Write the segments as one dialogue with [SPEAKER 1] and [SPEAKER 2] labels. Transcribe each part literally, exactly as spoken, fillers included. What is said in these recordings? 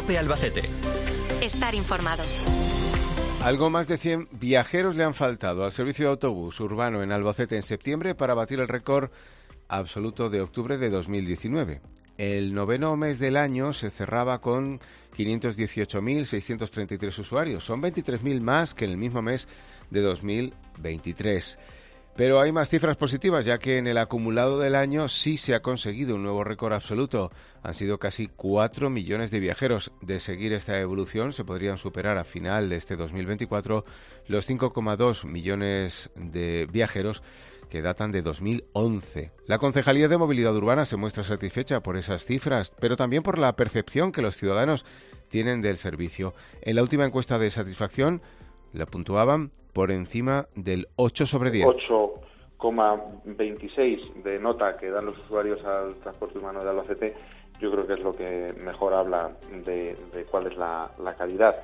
[SPEAKER 1] COPE Albacete.
[SPEAKER 2] Estar informado.
[SPEAKER 3] Algo más de cien viajeros le han faltado al servicio de autobús urbano en Albacete en septiembre para batir el récord absoluto de octubre de dos mil diecinueve. El noveno mes del año se cerraba con quinientos dieciocho mil seiscientos treinta y tres usuarios. Son veintitrés mil más que en el mismo mes de dos mil veintitrés. Pero hay más cifras positivas, ya que en el acumulado del año sí se ha conseguido un nuevo récord absoluto. Han sido casi cuatro millones de viajeros. De seguir esta evolución, se podrían superar a final de este dos mil veinticuatro los cinco coma dos millones de viajeros que datan de dos mil once. La Concejalía de Movilidad Urbana se muestra satisfecha por esas cifras, pero también por la percepción que los ciudadanos tienen del servicio. En la última encuesta de satisfacción la puntuaban por encima del ocho sobre diez.
[SPEAKER 4] ocho coma veintiséis de nota que dan los usuarios al transporte urbano de Albacete, yo creo que es lo que mejor habla de, de cuál es la, la calidad.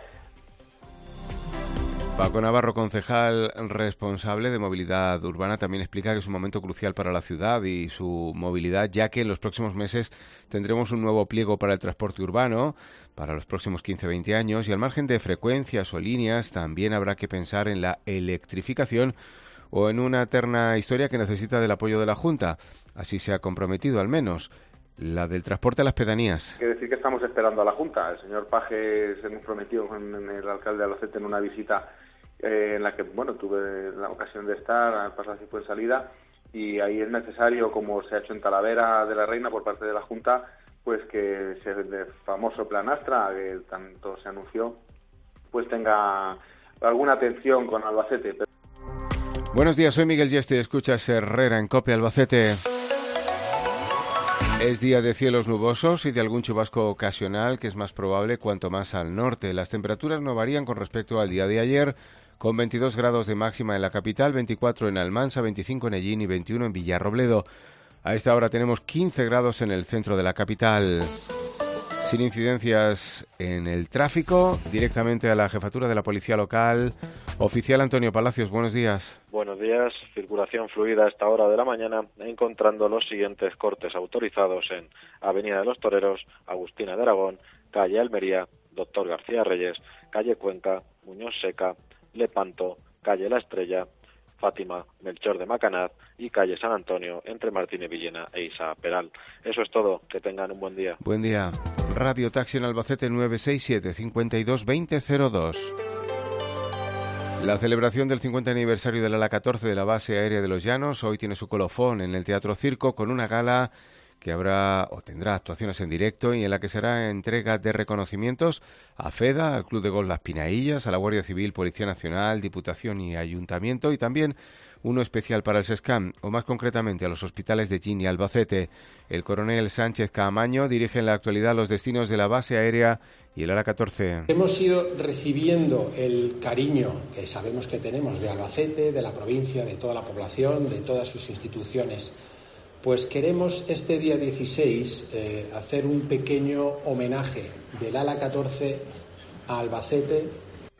[SPEAKER 3] Paco Navarro, concejal responsable de movilidad urbana, también explica que es un momento crucial para la ciudad y su movilidad, ya que en los próximos meses tendremos un nuevo pliego para el transporte urbano para los próximos quince a veinte años, y al margen de frecuencias o líneas también habrá que pensar en la electrificación o en una eterna historia que necesita del apoyo de la Junta. Así se ha comprometido al menos, la del transporte a las pedanías.
[SPEAKER 4] Quiere decir que estamos esperando a la Junta. El señor Paje se comprometió con el alcalde de Albacete en una visita eh, en la que, bueno, tuve la ocasión de estar, al pasar así fue en salida, y ahí es necesario, como se ha hecho en Talavera de la Reina por parte de la Junta, pues que ese el famoso plan Astra, que tanto se anunció, pues tenga alguna atención con Albacete.
[SPEAKER 3] Buenos días, soy Miguel Yeste, escuchas Herrera en COPE Albacete. Es día de cielos nubosos y de algún chubasco ocasional, que es más probable cuanto más al norte. Las temperaturas no varían con respecto al día de ayer, con veintidós grados de máxima en la capital, veinticuatro en Almansa, veinticinco en Hellín y veintiuno en Villarrobledo. A esta hora tenemos quince grados en el centro de la capital. Sin incidencias en el tráfico, directamente a la jefatura de la policía local. Oficial Antonio Palacios, buenos días.
[SPEAKER 5] Buenos días, circulación fluida a esta hora de la mañana, encontrando los siguientes cortes autorizados en Avenida de los Toreros, Agustina de Aragón, calle Almería, Doctor García Reyes, calle Cuenca, Muñoz Seca, Lepanto, calle La Estrella, Fátima, Melchor de Macanaz y calle San Antonio, entre Martínez Villena e Isa Peral. Eso es todo, que tengan un buen día.
[SPEAKER 3] Buen día. Radio Taxi en Albacete nueve seis siete, cinco dos dos cero cero dos. La celebración del cincuenta aniversario del ala catorce de la base aérea de Los Llanos hoy tiene su colofón en el Teatro Circo, con una gala que habrá o tendrá actuaciones en directo y en la que será entrega de reconocimientos a FEDA, al Club de Golf Las Pinaillas, a la Guardia Civil, Policía Nacional, Diputación y Ayuntamiento, y también uno especial para el SESCAM, o más concretamente a los hospitales de Gin y Albacete. El coronel Sánchez Caamaño dirige en la actualidad los destinos de la base aérea y el ala catorce.
[SPEAKER 6] Hemos ido recibiendo el cariño que sabemos que tenemos de Albacete, de la provincia, de toda la población, de todas sus instituciones. Pues queremos este día dieciséis eh, hacer un pequeño homenaje del ala catorce a Albacete.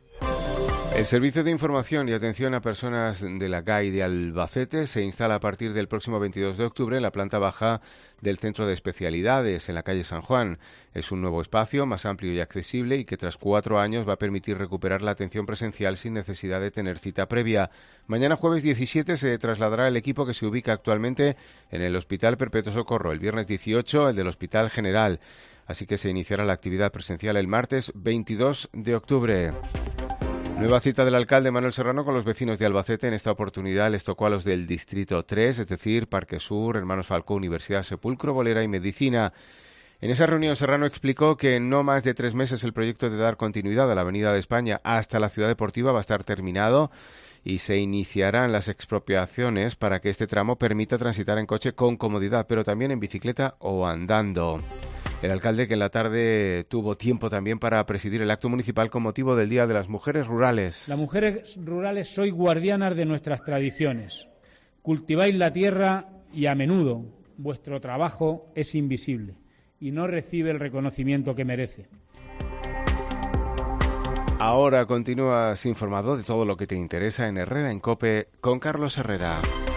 [SPEAKER 3] El Servicio de Información y Atención a Personas de la G A I de Albacete se instala a partir del próximo veintidós de octubre en la planta baja del Centro de Especialidades, en la calle San Juan. Es un nuevo espacio más amplio y accesible y que tras cuatro años va a permitir recuperar la atención presencial sin necesidad de tener cita previa. Mañana jueves diecisiete se trasladará el equipo que se ubica actualmente en el Hospital Perpetuo Socorro, el viernes dieciocho el del Hospital General. Así que se iniciará la actividad presencial el martes veintidós de octubre. Nueva cita del alcalde Manuel Serrano con los vecinos de Albacete. En esta oportunidad les tocó a los del Distrito tres, es decir, Parque Sur, Hermanos Falcó, Universidad Sepulcro, Bolera y Medicina. En esa reunión Serrano explicó que en no más de tres meses el proyecto de dar continuidad a la Avenida de España hasta la Ciudad Deportiva va a estar terminado y se iniciarán las expropiaciones para que este tramo permita transitar en coche con comodidad, pero también en bicicleta o andando. El alcalde, que en la tarde tuvo tiempo también para presidir el acto municipal con motivo del Día de las Mujeres Rurales.
[SPEAKER 7] Las mujeres rurales sois guardianas de nuestras tradiciones. Cultiváis la tierra y a menudo vuestro trabajo es invisible y no recibe el reconocimiento que merece.
[SPEAKER 3] Ahora continúas informado de todo lo que te interesa en Herrera en COPE con Carlos Herrera.